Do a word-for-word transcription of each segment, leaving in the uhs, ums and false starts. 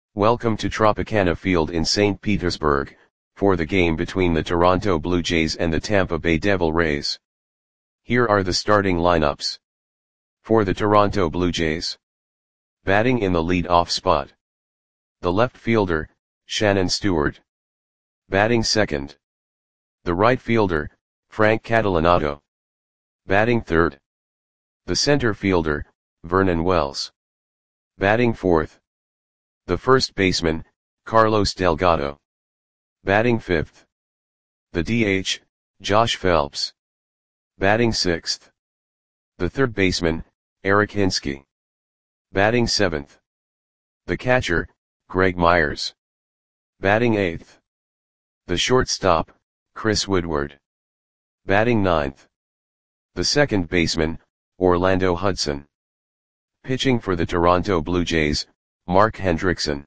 Welcome to Tropicana Field in Saint Petersburg, for the game between the Toronto Blue Jays and the Tampa Bay Devil Rays. Here are the starting lineups. For the Toronto Blue Jays. Batting in the lead-off spot. The left fielder, Shannon Stewart. Batting second. The right fielder, Frank Catalanotto. Batting third. The center fielder, Vernon Wells. Batting fourth. The first baseman, Carlos Delgado. Batting fifth. The D H, Josh Phelps. Batting sixth. The third baseman, Eric Hinske. Batting seventh. The catcher, Greg Myers. Batting eighth. The shortstop, Chris Woodward. Batting ninth. The second baseman, Orlando Hudson. Pitching for the Toronto Blue Jays, Mark Hendrickson.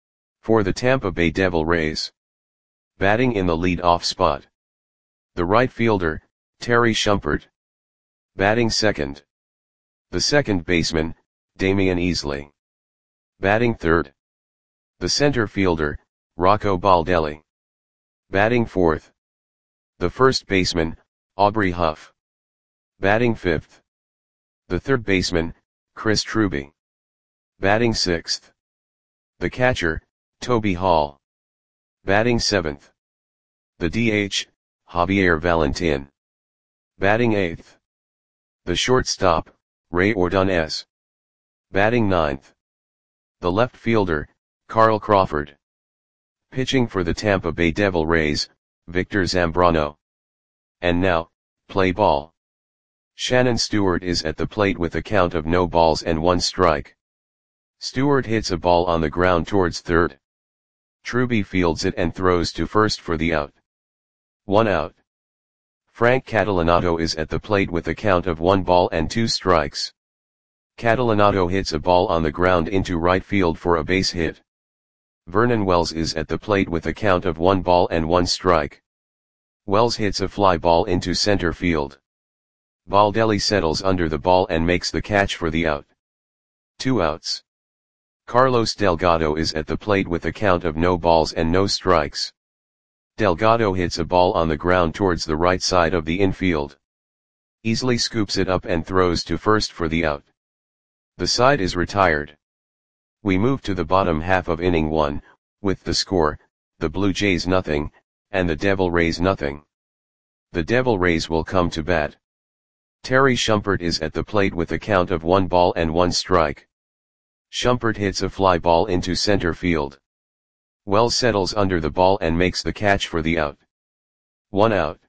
For the Tampa Bay Devil Rays. Batting in the lead-off spot. The right fielder, Terry Shumpert. Batting second. The second baseman, Damian Easley. Batting third. The center fielder, Rocco Baldelli. Batting fourth. The first baseman, Aubrey Huff. Batting fifth. The third baseman, Chris Truby. Batting sixth. The catcher, Toby Hall. Batting seventh. The D H, Javier Valentin. Batting eighth. The shortstop, Ray Ordonez. Batting ninth. The left fielder, Carl Crawford. Pitching for the Tampa Bay Devil Rays, Victor Zambrano. And now, play ball. Shannon Stewart is at the plate with a count of no balls and one strike. Stewart hits a ball on the ground towards third. Truby fields it and throws to first for the out. One out. Frank Catalanotto is at the plate with a count of one ball and two strikes. Catalanotto hits a ball on the ground into right field for a base hit. Vernon Wells is at the plate with a count of one ball and one strike. Wells hits a fly ball into center field. Baldelli settles under the ball and makes the catch for the out. Two outs. Carlos Delgado is at the plate with a count of no balls and no strikes. Delgado hits a ball on the ground towards the right side of the infield. Easley scoops it up and throws to first for the out. The side is retired. We move to the bottom half of inning one, with the score, the Blue Jays nothing, and the Devil Rays nothing. The Devil Rays will come to bat. Terry Shumpert is at the plate with a count of one ball and one strike. Shumpert hits a fly ball into center field. Wells settles under the ball and makes the catch for the out. One out.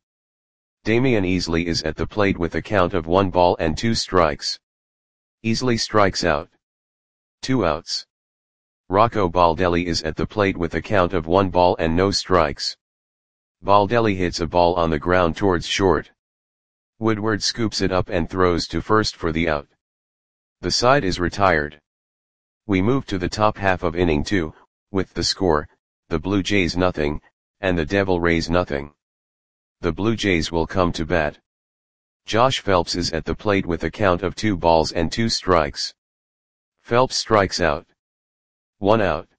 Damian Easley is at the plate with a count of one ball and two strikes. Easley strikes out. Two outs. Rocco Baldelli is at the plate with a count of one ball and no strikes. Baldelli hits a ball on the ground towards short. Woodward scoops it up and throws to first for the out. The side is retired. We move to the top half of inning two, with the score, the Blue Jays nothing, and the Devil Rays nothing. The Blue Jays will come to bat. Josh Phelps is at the plate with a count of two balls and two strikes. Phelps strikes out. One out.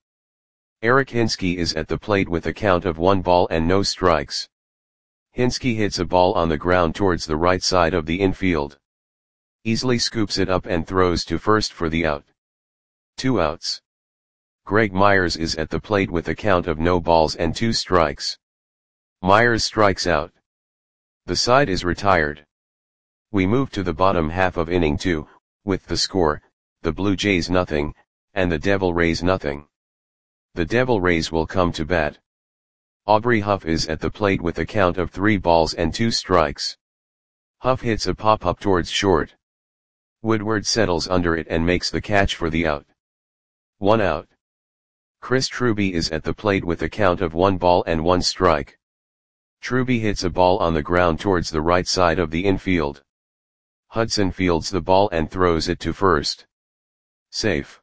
Eric Hinske is at the plate with a count of one ball and no strikes. Hinske hits a ball on the ground towards the right side of the infield. Easley scoops it up and throws to first for the out. Two outs. Greg Myers is at the plate with a count of no balls and two strikes. Myers strikes out. The side is retired. We move to the bottom half of inning two, with the score, the Blue Jays nothing, and the Devil Rays nothing. The Devil Rays will come to bat. Aubrey Huff is at the plate with a count of three balls and two strikes. Huff hits a pop-up towards short. Woodward settles under it and makes the catch for the out. One out. Chris Truby is at the plate with a count of one ball and one strike. Truby hits a ball on the ground towards the right side of the infield. Hudson fields the ball and throws it to first. Safe.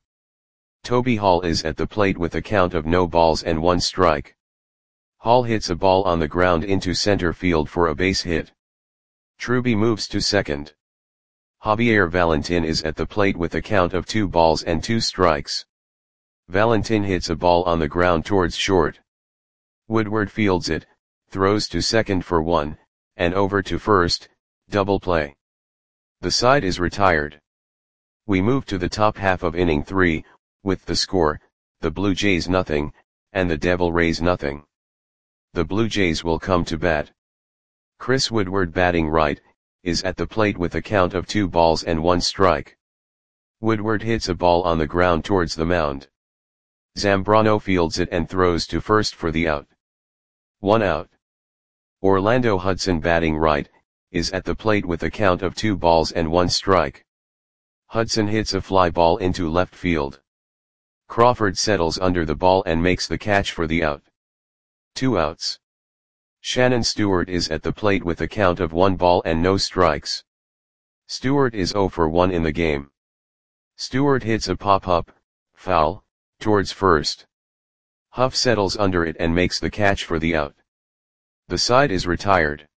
Toby Hall is at the plate with a count of no balls and one strike. Hall hits a ball on the ground into center field for a base hit. Truby moves to second. Javier Valentin is at the plate with a count of two balls and two strikes. Valentin hits a ball on the ground towards short. Woodward fields it, throws to second for one, and over to first, double play. The side is retired. We move to the top half of inning three, with the score, the Blue Jays nothing, and the Devil Rays nothing. The Blue Jays will come to bat. Chris Woodward, batting right, is at the plate with a count of two balls and one strike. Woodward hits a ball on the ground towards the mound. Zambrano fields it and throws to first for the out. One out. Orlando Hudson, batting right, is at the plate with a count of two balls and one strike. Hudson hits a fly ball into left field. Crawford settles under the ball and makes the catch for the out. Two outs. Shannon Stewart is at the plate with a count of one ball and no strikes. Stewart is oh for one in the game. Stewart hits a pop-up, foul, towards first. Huff settles under it and makes the catch for the out. The side is retired.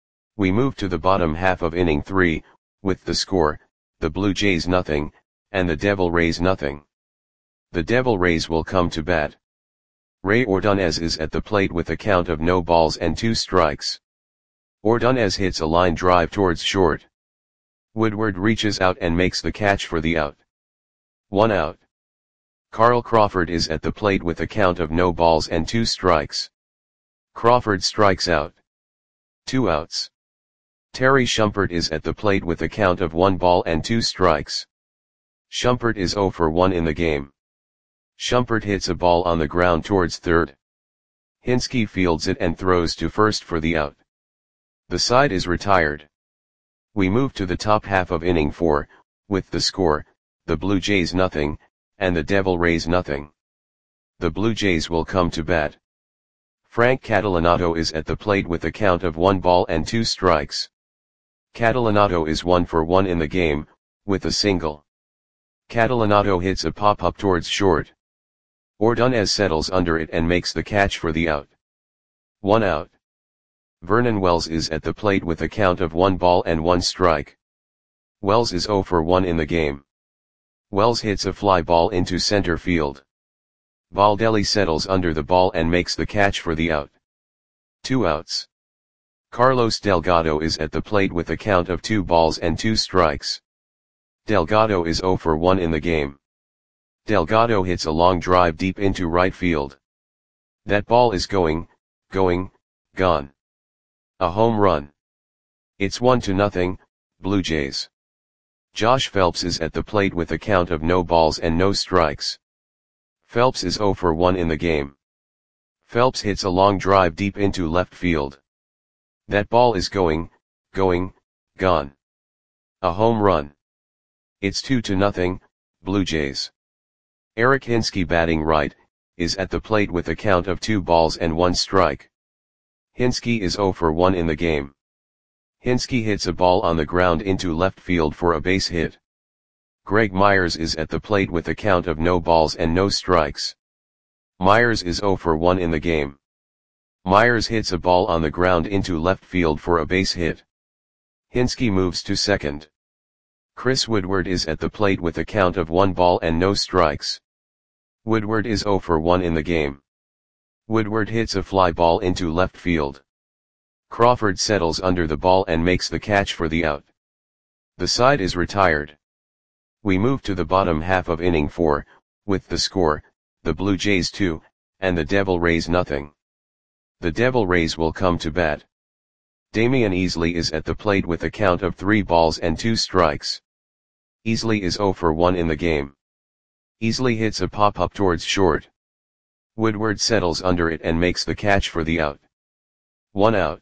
We move to the bottom half of inning three, with the score, the Blue Jays nothing, and the Devil Rays nothing. The Devil Rays will come to bat. Ray Ordonez is at the plate with a count of no balls and two strikes. Ordonez hits a line drive towards short. Woodward reaches out and makes the catch for the out. One out. Carl Crawford is at the plate with a count of no balls and two strikes. Crawford strikes out. Two outs. Terry Shumpert is at the plate with a count of one ball and two strikes. Shumpert is oh for one in the game. Shumpert hits a ball on the ground towards third. Hinske fields it and throws to first for the out. The side is retired. We move to the top half of inning four, with the score, the Blue Jays nothing, and the Devil Rays nothing. The Blue Jays will come to bat. Frank Catalanato is at the plate with a count of one ball and two strikes. Catalanato is one for one in the game, with a single. Catalanato hits a pop-up towards short. Ordonez settles under it and makes the catch for the out. One out. Vernon Wells is at the plate with a count of one ball and one strike. Wells is oh for one in the game. Wells hits a fly ball into center field. Baldelli settles under the ball and makes the catch for the out. Two outs. Carlos Delgado is at the plate with a count of two balls and two strikes. Delgado is oh for one in the game. Delgado hits a long drive deep into right field. That ball is going, going, gone. A home run. It's one to nothing, Blue Jays. Josh Phelps is at the plate with a count of no balls and no strikes. Phelps is oh for one in the game. Phelps hits a long drive deep into left field. That ball is going, going, gone. A home run. It's two to nothing, Blue Jays. Eric Hinske, batting right, is at the plate with a count of two balls and one strike. Hinske is oh for one in the game. Hinske hits a ball on the ground into left field for a base hit. Greg Myers is at the plate with a count of no balls and no strikes. Myers is oh for one in the game. Myers hits a ball on the ground into left field for a base hit. Hinske moves to second. Chris Woodward is at the plate with a count of one ball and no strikes. Woodward is oh for one in the game. Woodward hits a fly ball into left field. Crawford settles under the ball and makes the catch for the out. The side is retired. We move to the bottom half of inning four, with the score, the Blue Jays two, and the Devil Rays nothing. The Devil Rays will come to bat. Damian Easley is at the plate with a count of three balls and two strikes. Easley is oh for one in the game. Easley hits a pop-up towards short. Woodward settles under it and makes the catch for the out. One out.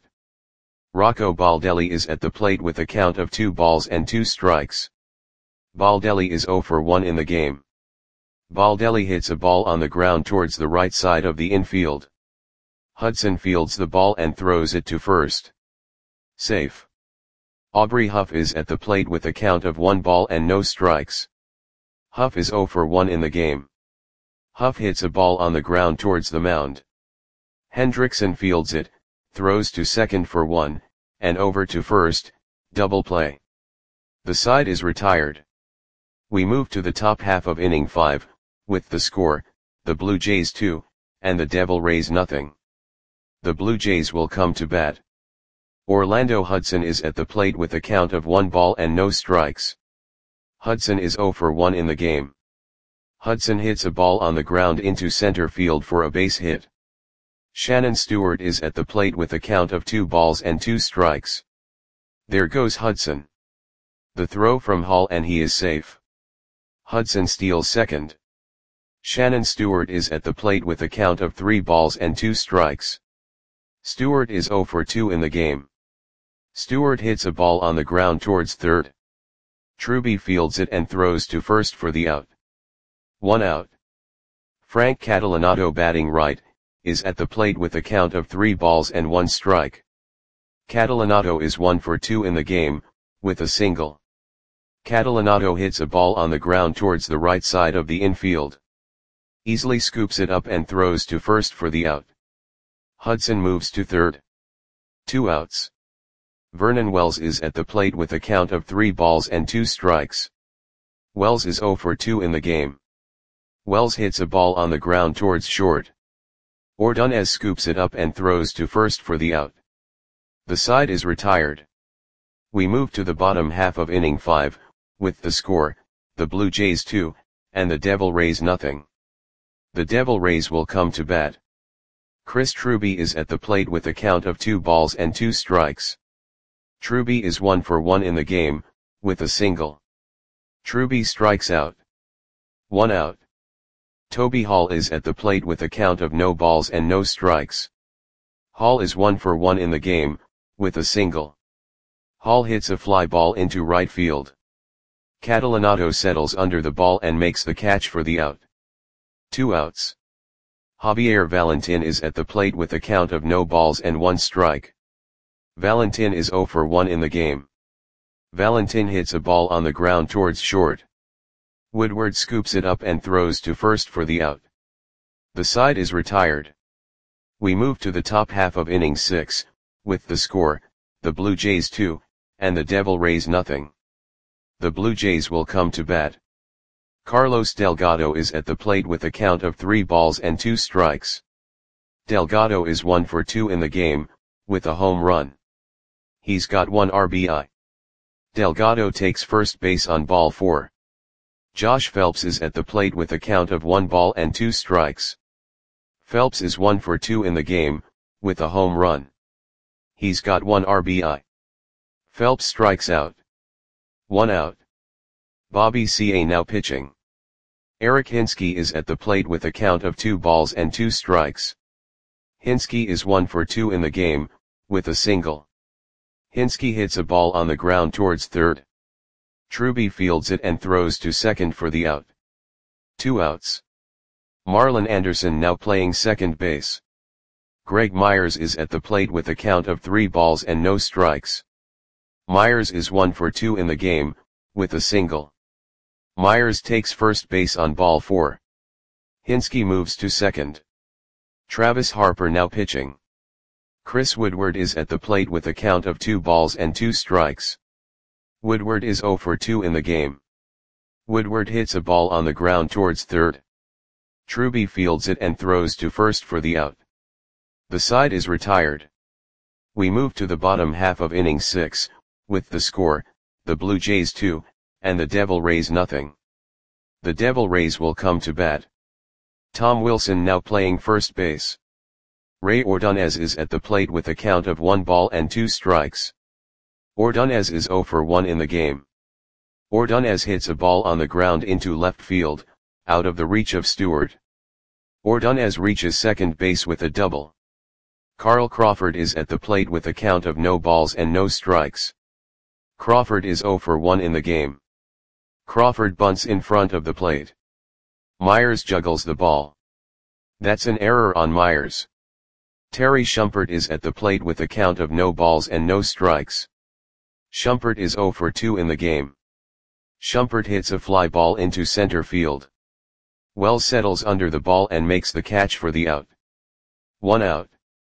Rocco Baldelli is at the plate with a count of two balls and two strikes. Baldelli is oh for one in the game. Baldelli hits a ball on the ground towards the right side of the infield. Hudson fields the ball and throws it to first. Safe. Aubrey Huff is at the plate with a count of one ball and no strikes. Huff is oh for one in the game. Huff hits a ball on the ground towards the mound. Hendrickson fields it, throws to second for one, and over to first, double play. The side is retired. We move to the top half of inning five, with the score, the Blue Jays two, and the Devil Rays nothing. The Blue Jays will come to bat. Orlando Hudson is at the plate with a count of one ball and no strikes. Hudson is zero for one in the game. Hudson hits a ball on the ground into center field for a base hit. Shannon Stewart is at the plate with a count of two balls and two strikes. There goes Hudson. The throw from Hall and he is safe. Hudson steals second. Shannon Stewart is at the plate with a count of three balls and two strikes. Stewart is zero for two in the game. Stewart hits a ball on the ground towards third. Truby fields it and throws to first for the out. One out. Frank Catalanato, batting right, is at the plate with a count of three balls and one strike. Catalanato is one for two in the game, with a single. Catalanato hits a ball on the ground towards the right side of the infield. Easily scoops it up and throws to first for the out. Hudson moves to third. Two outs. Vernon Wells is at the plate with a count of three balls and two strikes. Wells is zero for two in the game. Wells hits a ball on the ground towards short. Ordonez scoops it up and throws to first for the out. The side is retired. We move to the bottom half of inning five, with the score, the Blue Jays two, and the Devil Rays nothing. The Devil Rays will come to bat. Chris Truby is at the plate with a count of two balls and two strikes. Truby is one for one in the game, with a single. Truby strikes out. One out. Toby Hall is at the plate with a count of no balls and no strikes. Hall is one for one in the game, with a single. Hall hits a fly ball into right field. Catalanato settles under the ball and makes the catch for the out. Two outs. Javier Valentin is at the plate with a count of no balls and one strike. Valentin is zero for one in the game. Valentin hits a ball on the ground towards short. Woodward scoops it up and throws to first for the out. The side is retired. We move to the top half of inning six, with the score, the Blue Jays two, and the Devil Rays nothing. The Blue Jays will come to bat. Carlos Delgado is at the plate with a count of three balls and two strikes. Delgado is one for two in the game, with a home run. He's got one R B I. Delgado takes first base on ball four. Josh Phelps is at the plate with a count of one ball and two strikes. Phelps is one for two in the game, with a home run. He's got one R B I. Phelps strikes out. One out. Bobby C A now pitching. Eric Hinske is at the plate with a count of two balls and two strikes. Hinske is one for two in the game, with a single. Hinske hits a ball on the ground towards third. Truby fields it and throws to second for the out. Two outs. Marlon Anderson now playing second base. Greg Myers is at the plate with a count of three balls and no strikes. Myers is one for two in the game, with a single. Myers takes first base on ball four. Hinske moves to second. Travis Harper now pitching. Chris Woodward is at the plate with a count of two balls and two strikes. Woodward is zero for two in the game. Woodward hits a ball on the ground towards third. Truby fields it and throws to first for the out. The side is retired. We move to the bottom half of inning six, with the score, the Blue Jays two, and the Devil Rays nothing. The Devil Rays will come to bat. Tom Wilson now playing first base. Ray Ordonez is at the plate with a count of one ball and two strikes. Ordonez is zero for one in the game. Ordonez hits a ball on the ground into left field, out of the reach of Stewart. Ordonez reaches second base with a double. Carl Crawford is at the plate with a count of no balls and no strikes. Crawford is zero for one in the game. Crawford bunts in front of the plate. Myers juggles the ball. That's an error on Myers. Terry Shumpert is at the plate with a count of no balls and no strikes. Shumpert is zero for two in the game. Shumpert hits a fly ball into center field. Wells settles under the ball and makes the catch for the out. One out.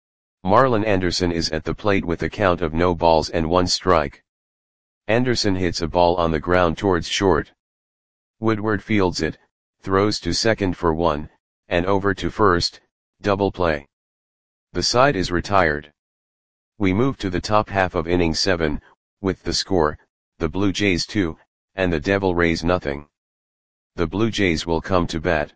Marlon Anderson is at the plate with a count of no balls and one strike. Anderson hits a ball on the ground towards short. Woodward fields it, throws to second for one, and over to first, double play. The side is retired. We move to the top half of inning seven, with the score, the Blue Jays two, and the Devil Rays nothing. The Blue Jays will come to bat.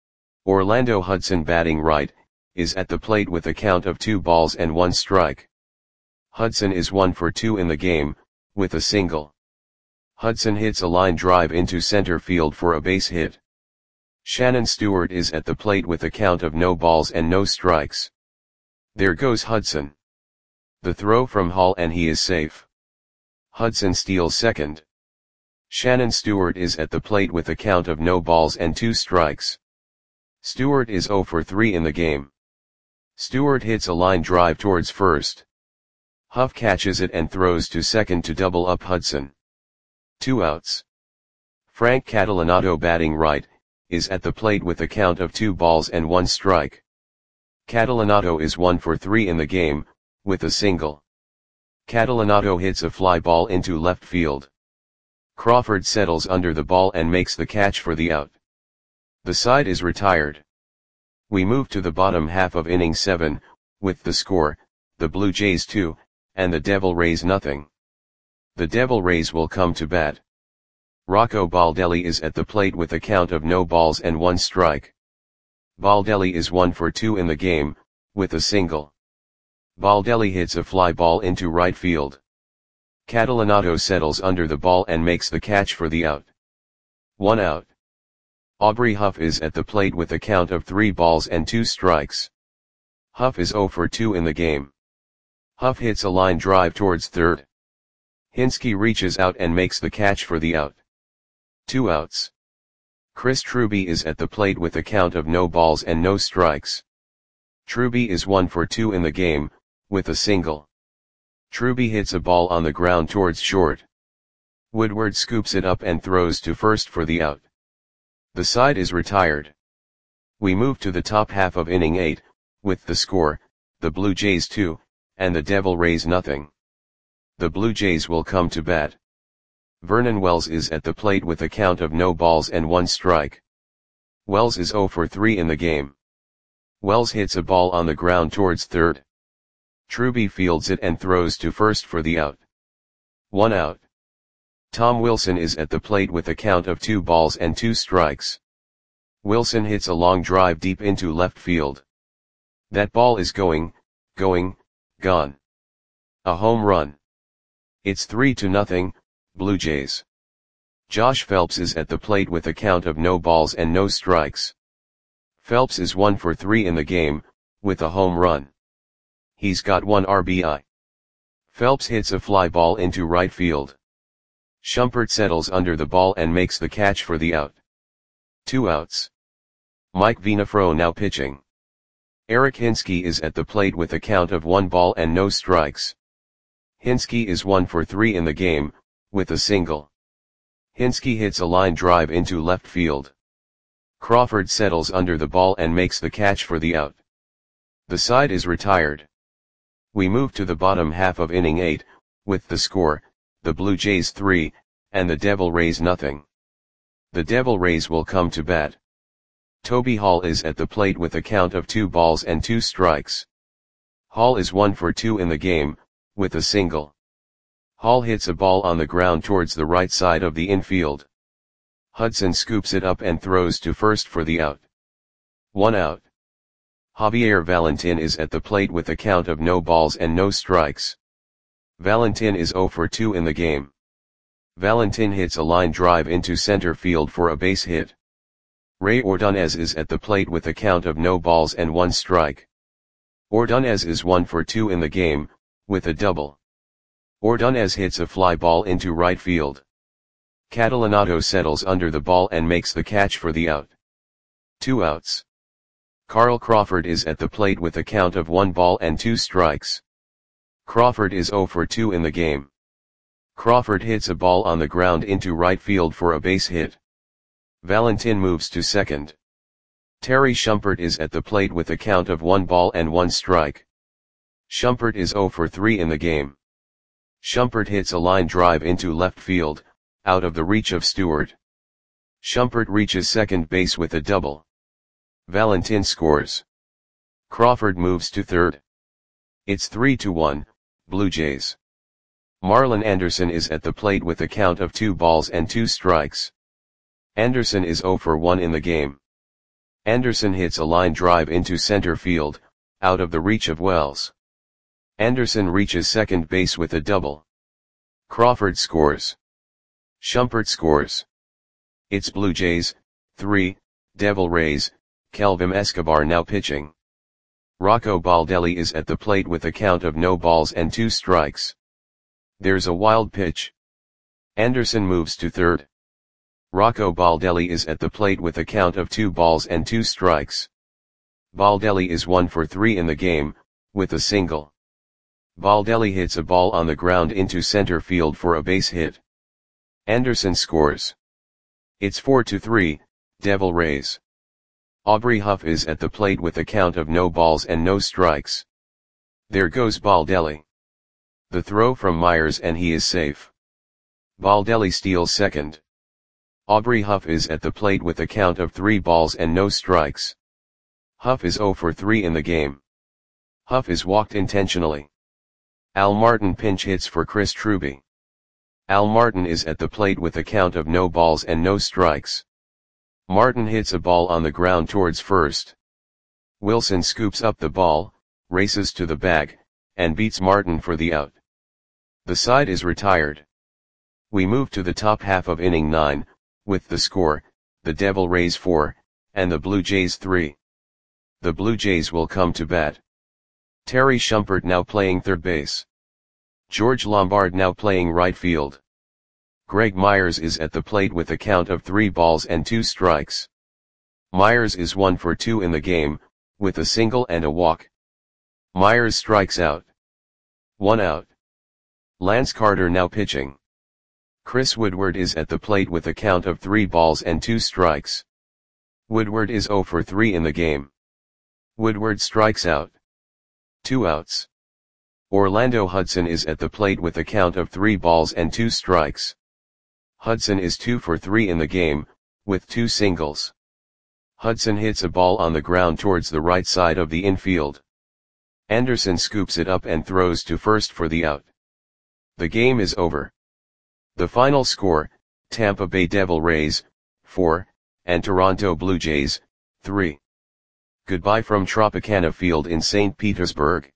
Orlando Hudson, batting right, is at the plate with a count of two balls and one strike. Hudson is one for two in the game, with a single. Hudson hits a line drive into center field for a base hit. Shannon Stewart is at the plate with a count of no balls and no strikes. There goes Hudson. The throw from Hall and he is safe. Hudson steals second. Shannon Stewart is at the plate with a count of no balls and two strikes. Stewart is zero for three in the game. Stewart hits a line drive towards first. Huff catches it and throws to second to double up Hudson. Two outs. Frank Catalanotto, batting right, is at the plate with a count of two balls and one strike. Catalanotto is one for three in the game, with a single. Catalanotto hits a fly ball into left field. Crawford settles under the ball and makes the catch for the out. The side is retired. We move to the bottom half of inning seven, with the score, the Blue Jays two, and the Devil Rays nothing. The Devil Rays will come to bat. Rocco Baldelli is at the plate with a count of no balls and one strike. Baldelli is one for two in the game, with a single. Baldelli hits a fly ball into right field. Catalanotto settles under the ball and makes the catch for the out. One out. Aubrey Huff is at the plate with a count of three balls and two strikes. Huff is zero for two in the game. Huff hits a line drive towards third. Hinske reaches out and makes the catch for the out. Two outs. Chris Truby is at the plate with a count of no balls and no strikes. Truby is one for two in the game, with a single. Truby hits a ball on the ground towards short. Woodward scoops it up and throws to first for the out. The side is retired. We move to the top half of inning eight, with the score, the Blue Jays two, and the Devil Rays nothing. The Blue Jays will come to bat. Vernon Wells is at the plate with a count of no balls and one strike. Wells is zero for three in the game. Wells hits a ball on the ground towards third. Truby fields it and throws to first for the out. One out. Tom Wilson is at the plate with a count of two balls and two strikes. Wilson hits a long drive deep into left field. That ball is going, going, gone. A home run. It's three to nothing, Blue Jays. Josh Phelps is at the plate with a count of no balls and no strikes. Phelps is one for three in the game, with a home run. He's got one R B I. Phelps hits a fly ball into right field. Shumpert settles under the ball and makes the catch for the out. Two outs. Mike Venafro now pitching. Eric Hinske is at the plate with a count of one ball and no strikes. Hinske is one for three in the game, with a single. Hinske hits a line drive into left field. Crawford settles under the ball and makes the catch for the out. The side is retired. We move to the bottom half of inning eight, with the score, the Blue Jays three, and the Devil Rays nothing. The Devil Rays will come to bat. Toby Hall is at the plate with a count of two balls and two strikes. Hall is one for two in the game, with a single. Hall hits a ball on the ground towards the right side of the infield. Hudson scoops it up and throws to first for the out. One out. Javier Valentin is at the plate with a count of no balls and no strikes. Valentin is zero for two in the game. Valentin hits a line drive into center field for a base hit. Ray Ordonez is at the plate with a count of no balls and one strike. Ordonez is one for two in the game, with a double. Ordonez hits a fly ball into right field. Catalanotto settles under the ball and makes the catch for the out. Two outs. Carl Crawford is at the plate with a count of one ball and two strikes. Crawford is zero for two in the game. Crawford hits a ball on the ground into right field for a base hit. Valentin moves to second. Terry Shumpert is at the plate with a count of one ball and one strike. Shumpert is zero for three in the game. Shumpert hits a line drive into left field, out of the reach of Stewart. Shumpert reaches second base with a double. Valentin scores. Crawford moves to third. It's three to one, Blue Jays. Marlon Anderson is at the plate with a count of two balls and two strikes. Anderson is zero for one in the game. Anderson hits a line drive into center field, out of the reach of Wells. Anderson reaches second base with a double. Crawford scores. Shumpert scores. It's Blue Jays, three, Devil Rays, Kelvin Escobar now pitching. Rocco Baldelli is at the plate with a count of no balls and two strikes. There's a wild pitch. Anderson moves to third. Rocco Baldelli is at the plate with a count of two balls and two strikes. Baldelli is one for three in the game, with a single. Baldelli hits a ball on the ground into center field for a base hit. Anderson scores. It's four to three, Devil Rays. Aubrey Huff is at the plate with a count of no balls and no strikes. There goes Baldelli. The throw from Myers and he is safe. Baldelli steals second. Aubrey Huff is at the plate with a count of three balls and no strikes. Huff is zero for three in the game. Huff is walked intentionally. Al Martin pinch hits for Chris Truby. Al Martin is at the plate with a count of no balls and no strikes. Martin hits a ball on the ground towards first. Wilson scoops up the ball, races to the bag, and beats Martin for the out. The side is retired. We move to the top half of inning nine, with the score, the Devil Rays four, and the Blue Jays three. The Blue Jays will come to bat. Terry Shumpert now playing third base. George Lombard now playing right field. Greg Myers is at the plate with a count of three balls and two strikes. Myers is one for two in the game, with a single and a walk. Myers strikes out. One out. Lance Carter now pitching. Chris Woodward is at the plate with a count of three balls and two strikes. Woodward is zero for three in the game. Woodward strikes out. Two outs. Orlando Hudson is at the plate with a count of three balls and two strikes. Hudson is two for three in the game, with two singles. Hudson hits a ball on the ground towards the right side of the infield. Anderson scoops it up and throws to first for the out. The game is over. The final score, Tampa Bay Devil Rays, four, and Toronto Blue Jays, three. Goodbye from Tropicana Field in Saint Petersburg.